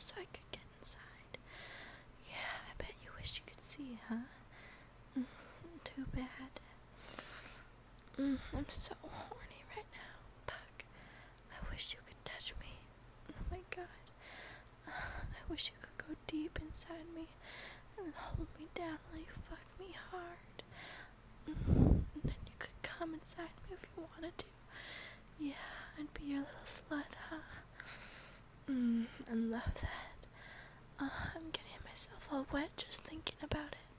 so I could get inside. Yeah, I bet you wish you could see, huh? Too bad. I'm so horny right now. Fuck. I wish you could touch me. Oh my god. I wish you could go deep inside me and then hold me down while you fuck me hard. And then you could come inside me if you wanted to. Yeah, I'd be your little slut, huh? I love that. I'm getting myself all wet just thinking about it.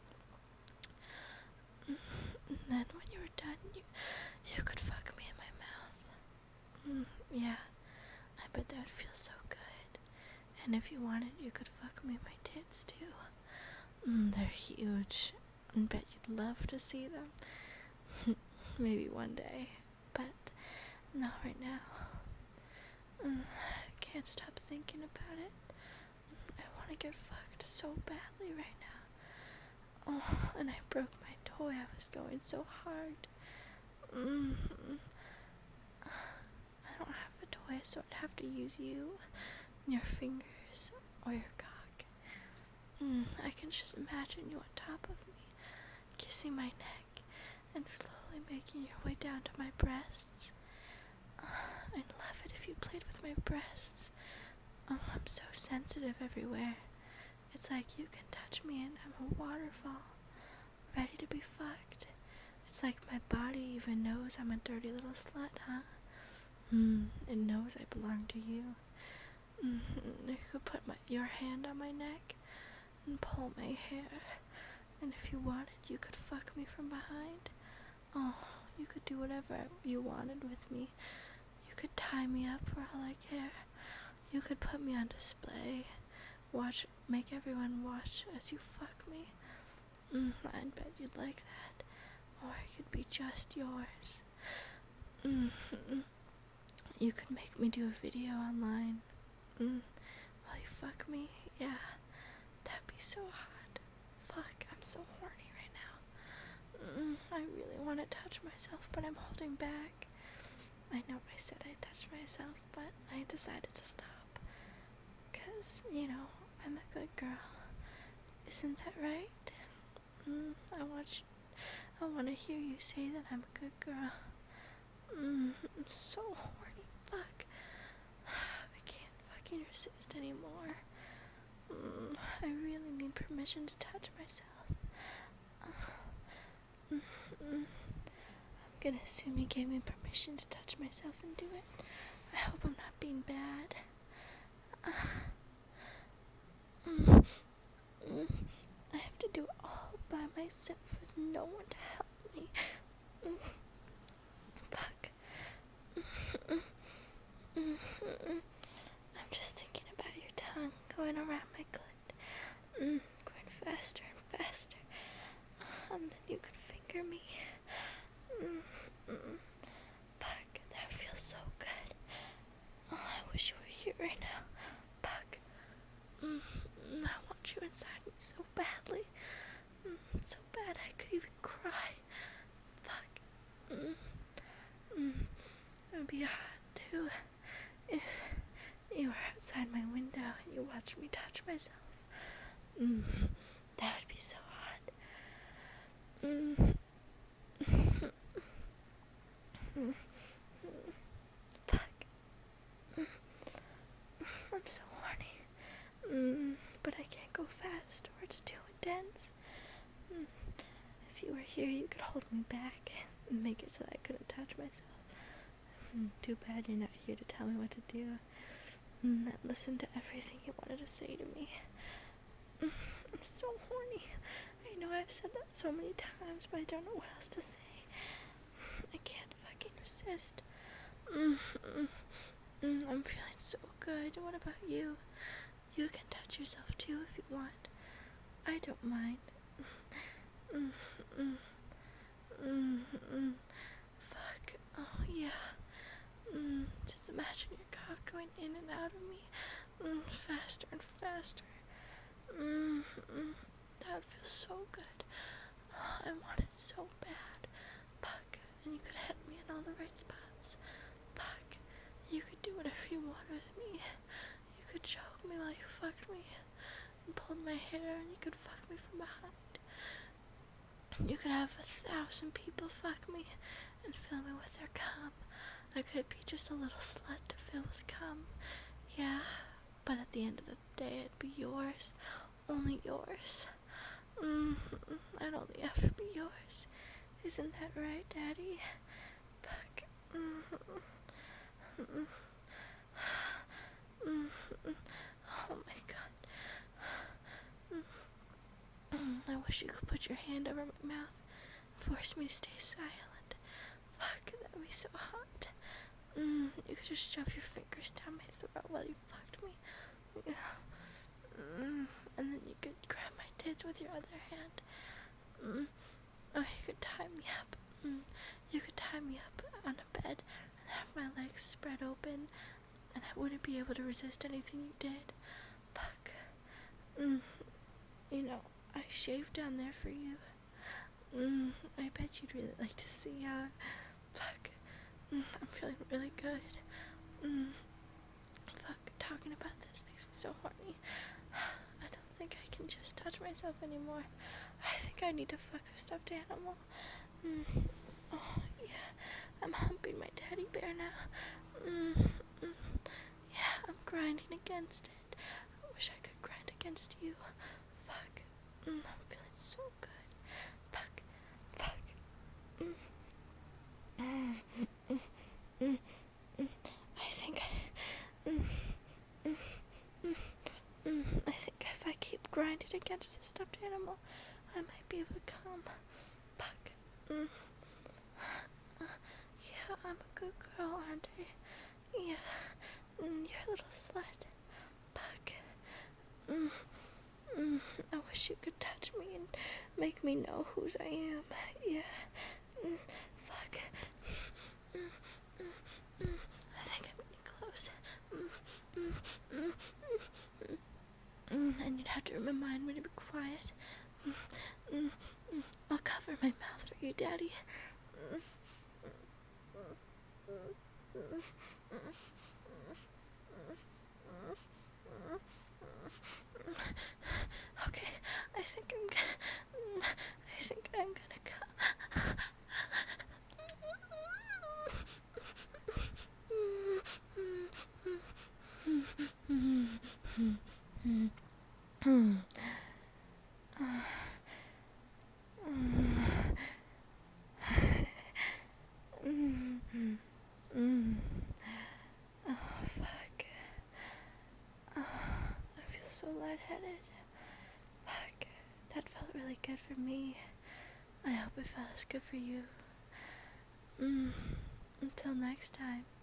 And then when you were done, you could fuck me in my mouth. Yeah, I bet that would feel so good. And if you wanted, you could fuck me in my tits too. They're huge. I bet you'd love to see them. Maybe one day, but not right now. I can't stop thinking about it. I want to get fucked so badly right now. Oh, and I broke my toy. I was going so hard. I don't have a toy, so I'd have to use you, your fingers, or your cock. I can just imagine you on top of me, kissing my neck, and slowly making your way down to my breasts. I'd love it if you played with my breasts. I'm so sensitive everywhere. It's like you can touch me and I'm a waterfall, ready to be fucked. It's like my body even knows I'm a dirty little slut, huh? It knows I belong to you. You could put your hand on my neck and pull my hair. And if you wanted, you could fuck me from behind. Oh, you could do whatever you wanted with me. You could tie me up for all I care. You could put me on display. Make everyone watch as you fuck me. I'd bet you'd like that. Or it could be just yours. You could make me do a video online. While you fuck me. Yeah, that'd be so hot. Fuck, I'm so horny right now. I really want to touch myself, but I'm holding back. I know I said I'd touch myself, but I decided to stop. 'Cause, I'm a good girl. Isn't that right? I want to hear you say that I'm a good girl. I'm so horny. Fuck. I can't fucking resist anymore. I really need permission to touch myself. I'm gonna assume you gave me permission to touch myself and do it. I hope I'm not being bad. I have to do it all by myself with no one to help me. Fuck. I'm just thinking about your tongue going around my clit. Going faster and faster. And then you could finger me. Fuck, that feels so good. Oh, I wish you were here right now. Fuck. I want you inside me so badly. So bad I could even cry. Fuck. It would be hot too if you were outside my window and you watched me touch myself. That would be so hot. Fuck. I'm so horny. But I can't go fast or it's too intense. If you were here, you could hold me back and make it so I couldn't touch myself. Too bad you're not here to tell me what to do. And listen to everything you wanted to say to me. I'm so horny. I know I've said that so many times, but I don't know what else to say. I can't fucking resist. I'm feeling so good. What about you? You can touch yourself too if you want. I don't mind. Fuck. Oh yeah. Just imagine your cock going in and out of me. Faster and faster. That would feel so good. I want it so bad. Fuck. And you could hit me in all the right spots. Fuck. You could do whatever you want with me. You could choke me while you fucked me and pulled my hair, and you could fuck me from behind. You could have 1,000 people fuck me and fill me with their cum. I could be just a little slut to fill with cum. Yeah, but at the end of the day, it'd be yours. Only yours. I'd only ever be yours. Isn't that right, Daddy? Fuck. Oh my god. I wish you could put your hand over my mouth and force me to stay silent. Fuck, that'd be so hot. You could just shove your fingers down my throat while you fucked me. And then you could grab my tits with your other hand. Or you could tie me up. You could tie me up on a bed and have my legs spread open, and I wouldn't be able to resist anything you did. Fuck. You know, I shaved down there for you. I bet you'd really like to see how. Fuck. I'm feeling really good. Fuck, talking about this makes me so horny. I don't think I can just touch myself anymore. I think I need to fuck a stuffed animal. Oh, yeah. I'm humping my teddy bear now. Yeah, I'm grinding against it. I wish I could grind against you. Fuck. I'm feeling so good. Fuck. Fuck. I think if I keep grinding against this stuffed animal, I might be able to come. Fuck. Yeah, I'm a good girl, aren't I? Yeah. You're a little slut. Fuck. I wish you could touch me and make me know whose I am. Yeah. Fuck. I think I'm getting close. And you'd have to remind me to be quiet. I'll cover my mouth for you, Daddy. Okay, I think I'm gonna come. Oh, fuck. I feel so lightheaded. Fuck. That felt really good for me. I hope it felt as good for you. Until next time.